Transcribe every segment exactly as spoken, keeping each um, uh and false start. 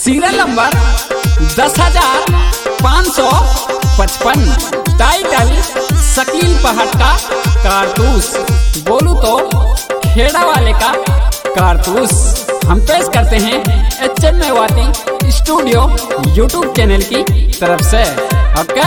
Serial number दस हजार पाँच सौ पचपन। टाइटल शकील पहाड़ का कारतूस, बोलू तो खेड़ा वाले का कारतूस। हम पेश करते हैं H M Mewati studio YouTube channel की तरफ से। ओके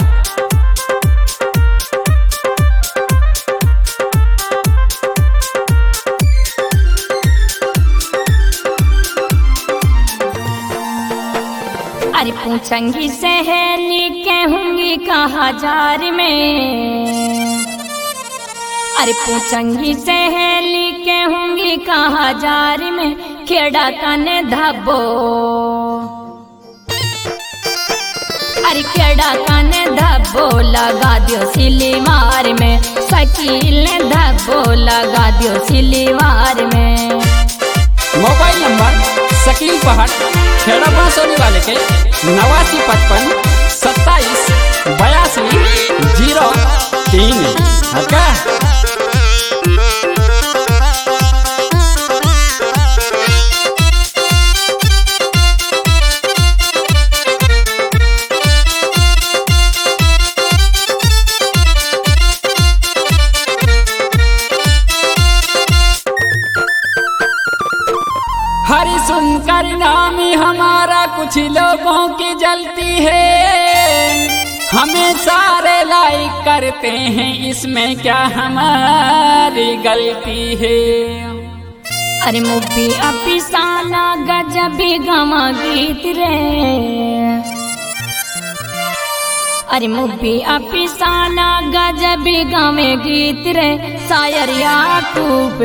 अरे पूछंगी सहेली कहूंगी कहाँ जार में, अरे पूछंगी सहेली कहूंगी कहाँ जार में, खेड़ा कने धब्बो, अरे खेड़ा कने धब्बो लगा दियो सिलीवार में, शकील ने धब्बो लगा दियो सिलीवार में। मोबाइल नंबर शकील पहाड़ खेड़ा बांसोली वाले के नवासी पचपन सत्ताईस बयासी जीरो तीन। ओके हरी सुनकर नामी हमारा कुछ लोगों की जलती है, हमें सारे लाइक करते हैं, इसमें क्या हमारी गलती है। अरे मुब्बी अपिसाना गजबी गमा गीत रे, अरे मुब्बी अपिसाना गजबी गमे गीत रे, शायर याकूब,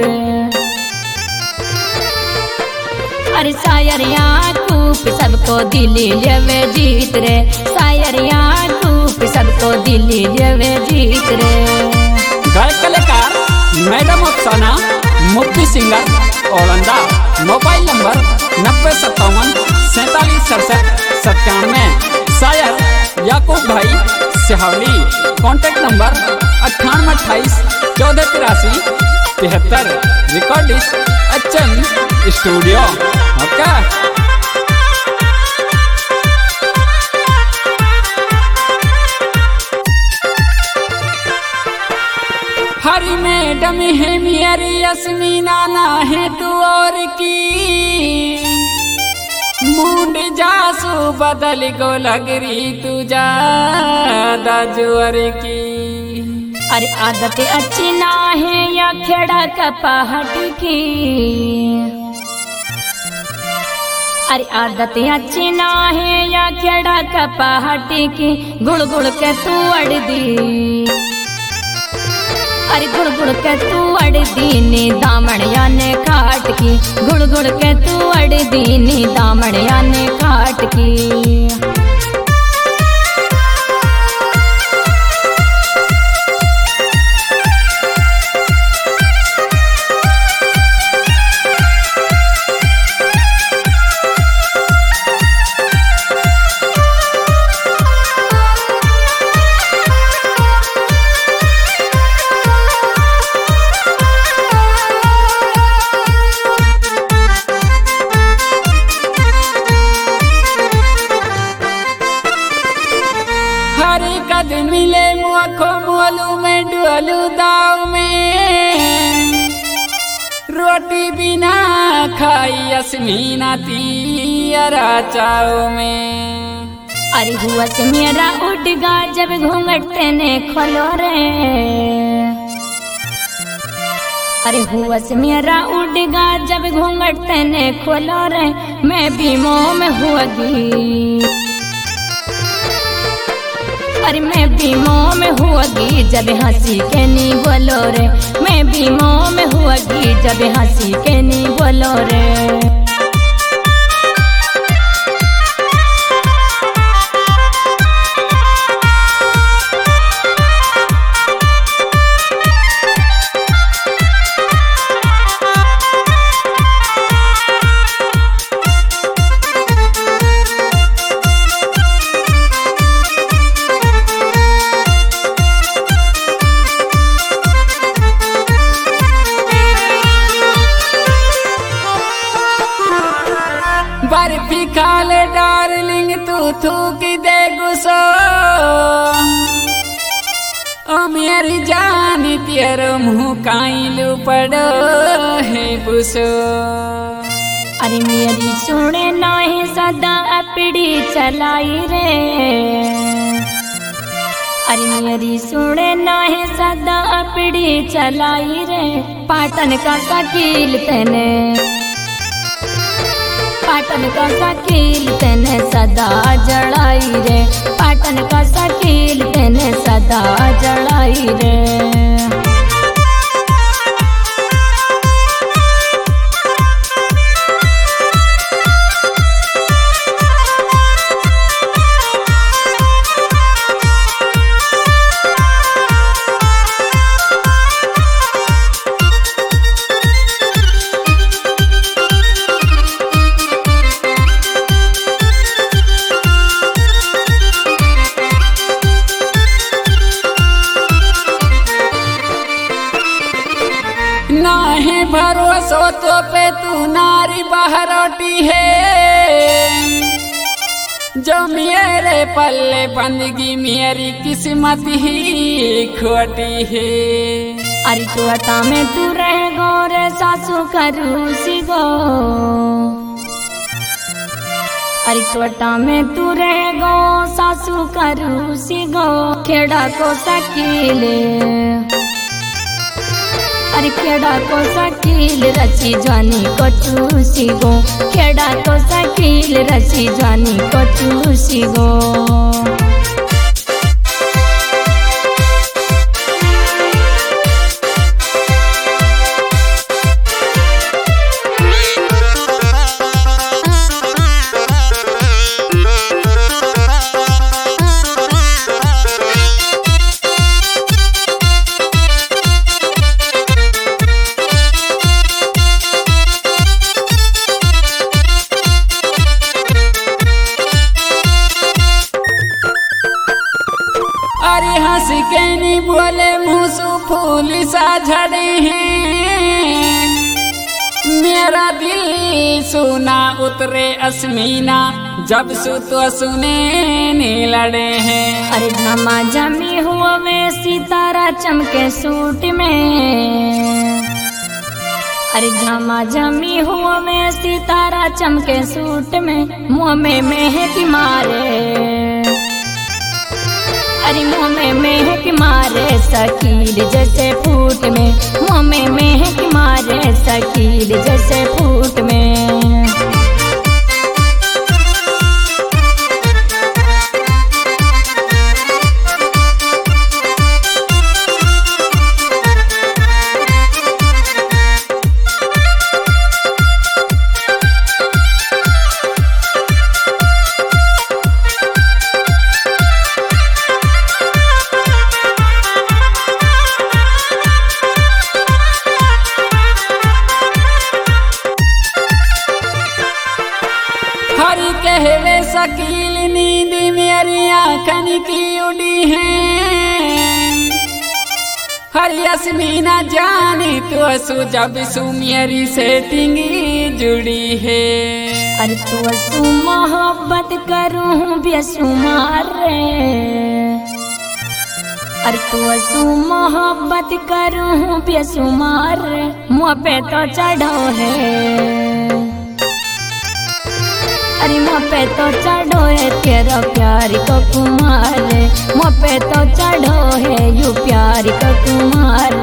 अरे शायर याकूब सबको दिल्ली लेवे जीत रे, शायर याकूब सबको दिल्ली लेवे जीत रे। गायक कलाकार मैडम अफसाना, मुफ्ती सिंगर औलंदा। मोबाइल नंबर नब्बे सत्तावन सैतालीस सड़सठ सत्तानवे। शायर याकूब भाई सिहावली। कॉन्टेक्ट नंबर अट्ठानवे अट्ठाईस चौदह तिरासी तिहत्तर। Recordist H M studio. Okay Hari madam है मेरी यस्मीना ना है तू और की, मूड जासू बदल को लग रही तू ज्यादा जोर की। अरे आदत अच्छी ना है या खेड़ा का पहाड़ की, अरे आदत अच्छी ना है या खेड़ा का पहाड़ की, गुड़ गुड़ के तू अड़ दी, अरे गुड़ गुड़ के तू अड़ दी नी दामन याने काट की, गुड़ गुड़ के तू अड़ दी नी दामन याने काट की। हरी कद मिले मुखो मोलू में डुअलू दाव में, रोटी बिना खाई यस्मीना तियरा चाव में। अरे हुआ से मेरा उठ गा जब घूंघट तेने खोलो रे, अरे हुआ से मेरा उठ गा जब घूंघट तेने खोलो रे, मैं भी मोह में हुआगी, अरे मैं भी मोह में हुआगी जब हंसी के नी बोलो रे, मैं भी मोह में हुआगी जब हंसी के नी बोलो रे। बर्फी खा ले डार्लिंग तू थूकी दे गुस्सो ओ मेरी जान तेरो मुँह काइलू पड़ो है बुसो। अरे मेरी सुने नहीं सदा अपड़ी चलाई रे, अरे मेरी सुने नहीं सदा अपड़ी चलाई रे। पाटन का शकील तेने, पाटन का शकील तेने सदा जड़ाई रे, पाटन का शकील तेने सदा जड़ाई रे। नाहे भरोसो तो पे तू नारी बहरोटी है, जो मेरे पल्ले बंदगी मेरी किस्मत ही खोटी है। अरे तू अटा में तू रह गो रे सासू करूसी गो, अरे तू अटा में तू रह गो सासू करूसी गो। खेड़ा को शकीले, अरे खेड़ा को शकील रची जानी को चूसी गो, खेड़ा को शकील रची जानी को चूसी गो। अरे हंस के नहीं बोले मुँह फूल सा झड़े हैं, मेरा दिल सुना उतरे अस्मीना जब सु तो सुने नहीं लड़े हैं। अरे झमा झमी हुआ में सितारा चमके सूट में, अरे झमा झमी हुआ में सितारा चमके सूट में। मुँह में महक मारे, अरे मुँह में महक मारे शकील जैसे फूट में, मुँह में महक मारे शकील जैसे फूट में। हरी कहवे शकील नींद मेरी आँखन की उड़ी है, हरी अस्मीना जानी तो सु जब सु मेरी सेटिंग जुड़ी है। अरे तू सु मोहब्बत करूँ बेसुमार रे, अरे तू सु मोहब्बत करूँ बेसुमार रे। मुँह पे तो चढ़ो है, अरे मुँह पे तो चढ़ो है तेरा प्यार को कुमार, मुँह पे तो चढ़ो है यू प्यार को कुमार।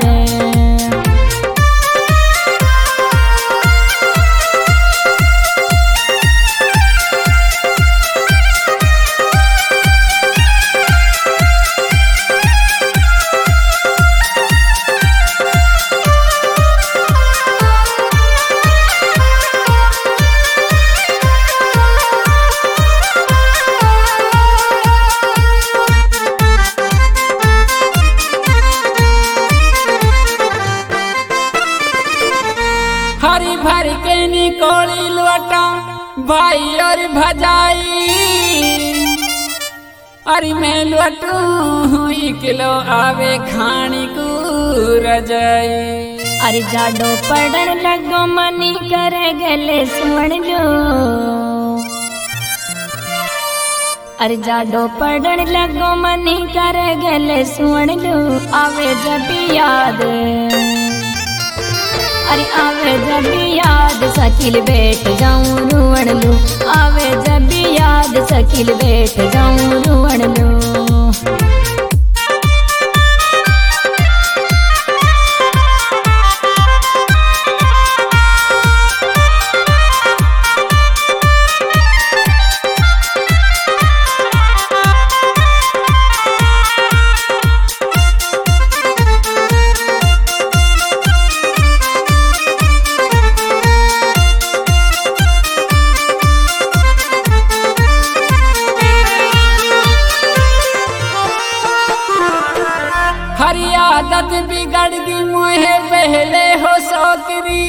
हरी भर के निकोली लोटा भाई और भजाई, अरे मैं लुटू किलो आवे खानी को रजाई। अरे जाडो पड़न लगो मनी करे गले सुन लो। अरे जाडो पड़न लगो मनी करे गले सुन लो। आवे जब याद, अरे आवे जब याद सकील बैठ जाऊं रुवण लू। आवे जब याद सकील बैठ जाऊं रुवण लू। हरी आदत बिगड़ गई मोहे पहले हो सोकरी।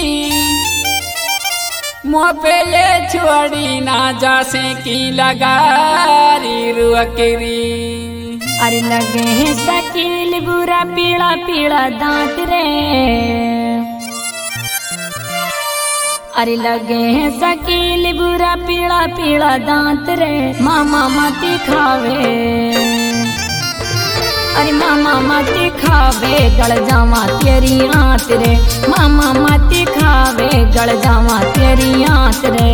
मुँह पे ये छोड़ी ना जासे की लगारी रुअकरी। अरे लगे हैं शकील बुरा पीला पीला दांत रे। अरे लगे हैं शकील बुरा पीला पीला दांत रे। मामा मती खावे, अरे मामा मती खावे गल जावा तेरी आंत रे। मामा मती खावे गल जावा तेरी आंत रे।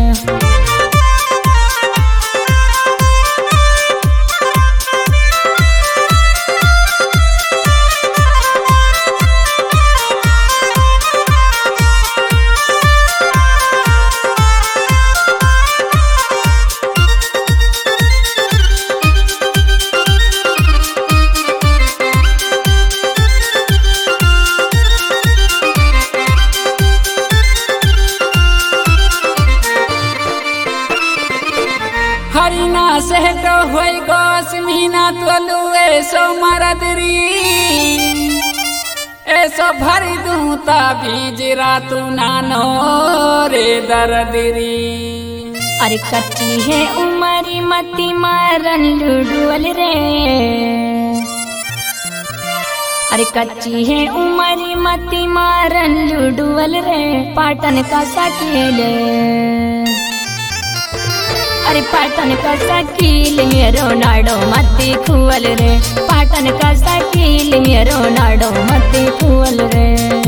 हरिना सहतो होई गोस मीना तोलू ऐसो मरदरी। ऐसो भरी दूं ता बीज रातू नानो रे दरदरी। अरे कच्ची है उमरी मती मारन लुडुअल रे। अरे कच्ची है उमरी मती मारन लुडुअल रे। पाटन का शकील, अरे पाटन का शकील मेरो नाडो मती खुअल रे। पाटन का शकील मेरो नाडो मती खुअल रे।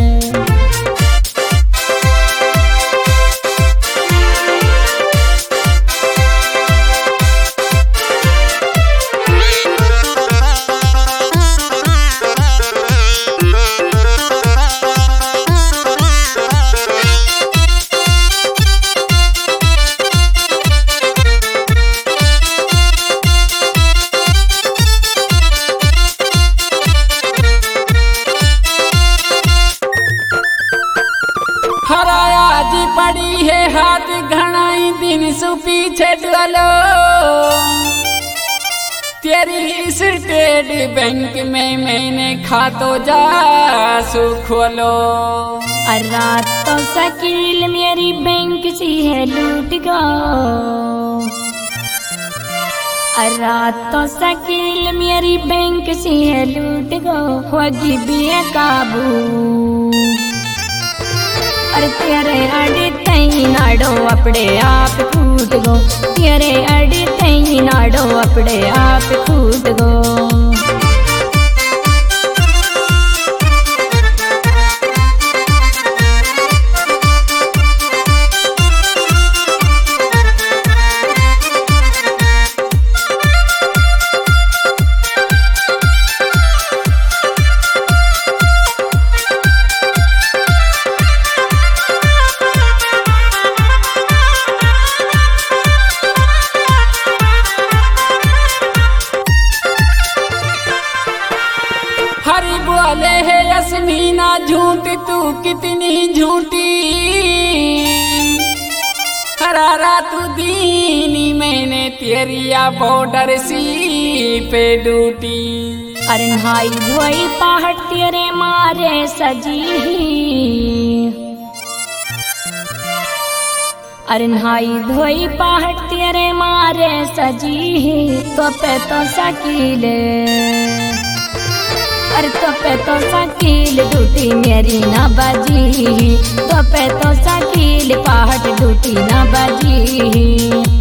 हराया जी पड़ी है हाथ घनाई दिन सु पीछे डलो। तेरी स्टेट बैंक में मैंने खातो जा सु खोलो। रात तो शकील मेरी बैंक सी है लूट गो। रात तो शकील मेरी बैंक सी है लूट गो। होगी भी काबू, अरे तेरे अड़ी तई नाडो अपने आप कूद गो। तेरे अड़ी तई नाडो अपने आप कूद गो। हरी बोले है यस्मीना झूठ तू कितनी झूठी। हरारा तू दीनी मैंने तेरिया बॉर्डर सी पे डूटी। अरे नहाई धोई पहाड़ तेरे मारे सजी। अरे नहाई धोई पहाड़ तेरे मारे सजी। तो पे तो शकील, अरे तो पे तो शकील ड्यूटी मेरी ना बाजी, तो पे तो शकील पहाड़ ड्यूटी ना बाजी।